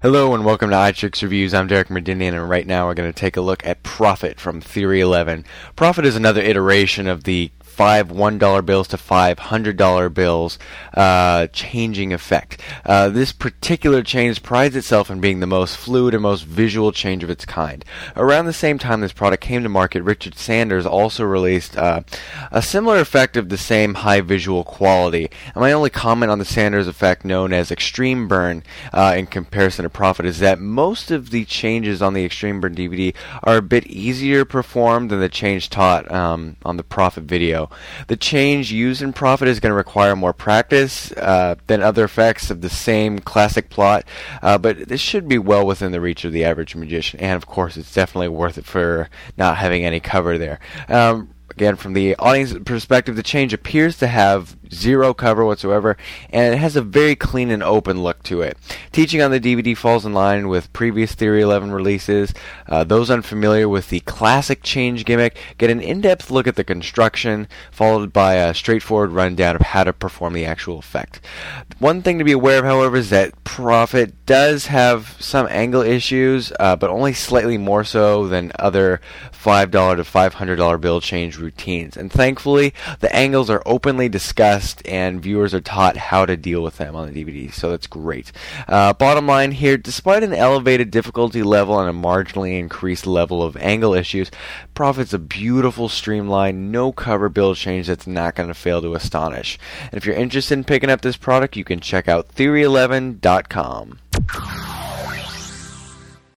Hello and welcome to iTricks Reviews. I'm Derek Merdinian, and right now we're going to take a look at Profit from Theory 11. Profit is another iteration of the 5 $1 bills to 5 $100 bills changing effect. This particular change prides itself in being the most fluid and most visual change of its kind. Around the same time this product came to market, Richard Sanders also released a similar effect of the same high visual quality. And my only comment on the Sanders effect, known as Extreme Burn, in comparison to Profit, is that most of the changes on the Extreme Burn DVD are a bit easier performed than the change taught on the Profit video. The change used in Profit is going to require more practice than other effects of the same classic plot, but this should be well within the reach of the average magician, and of course it's definitely worth it for not having any cover there. Again, from the audience perspective, the change appears to have zero cover whatsoever, and it has a very clean and open look to it. Teaching on the DVD falls in line with previous Theory 11 releases. Those unfamiliar with the classic change gimmick get an in-depth look at the construction, followed by a straightforward rundown of how to perform the actual effect. One thing to be aware of, however, is that Profit does have some angle issues, but only slightly more so than other $5 to $500 bill change routines. And thankfully, the angles are openly discussed and viewers are taught how to deal with them on the DVD, so that's great. Bottom line here, despite an elevated difficulty level and a marginally increased level of angle issues, Profit's a beautiful, streamlined, no-cover build change that's not going to fail to astonish. And if you're interested in picking up this product, you can check out Theory11.com.